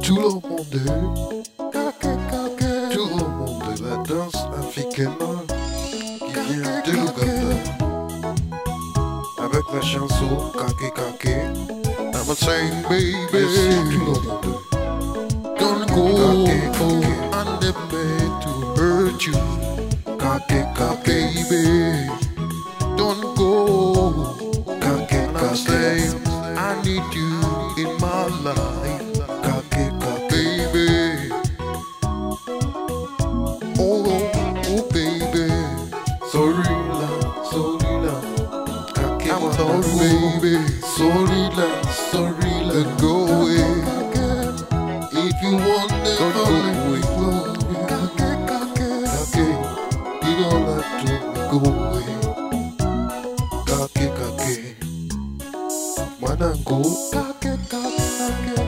Tout le monde, tout le monde, la danse africaine qui vient de l'Ouganda. Avec la chanson Kake Kake, I'm a saying baby, tout le monde. Don't go, I'm never meant to hurt you. Kake Kake, baby, don't go. Kake Kake, I need you in my life. Kake Kake, baby. Oh baby, sorry la, Kake, I'm sorry baby, sorry la, let go away. If you want it, don't go away. Kake, you don't have to go away. Kake Kake, Manango, Kake Kake,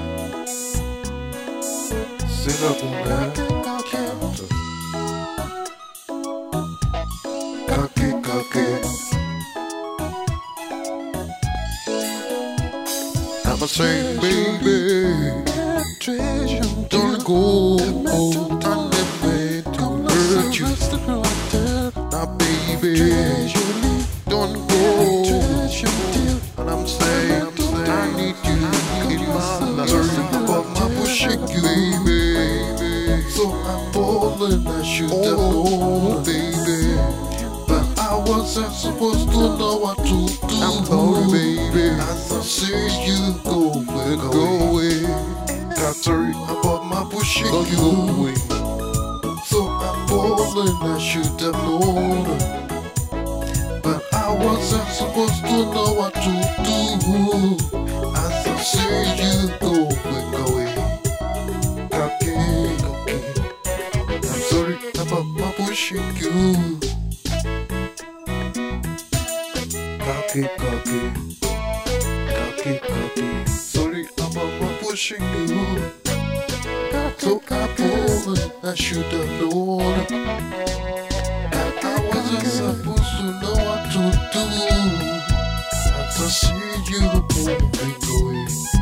c'est la bonne Kake Kake. I'm a saying baby, don't go, I'm never meant to hurt you. Now baby, don't go. And I'm saying, I need you in my life. But my pushing you, baby. So I'm falling, I should have known, baby. But I wasn't supposed to know what to do. I'm sorry, baby. As I see you go away. Got sorry about my pushing you away. So I'm falling, I should have known. But I wasn't supposed to know what to do. As I see you go away. Kake Kake, I'm sorry about my pushing you. Kake Kake, Kake Kake, sorry about my pushing you. So I should have known that I wasn't supposed to know what to do. As I see you moving away.